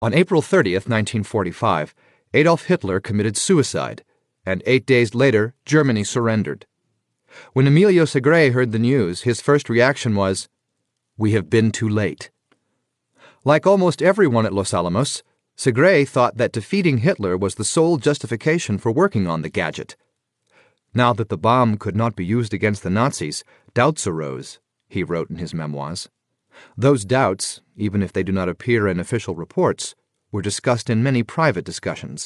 On April 30th, 1945, Adolf Hitler committed suicide, and 8 days later, Germany surrendered. When Emilio Segre heard the news, his first reaction was, "We have been too late." Like almost everyone at Los Alamos, Segre thought that defeating Hitler was the sole justification for working on the gadget. Now that the bomb could not be used against the Nazis, doubts arose, he wrote in his memoirs. Those doubts, even if they do not appear in official reports, were discussed in many private discussions.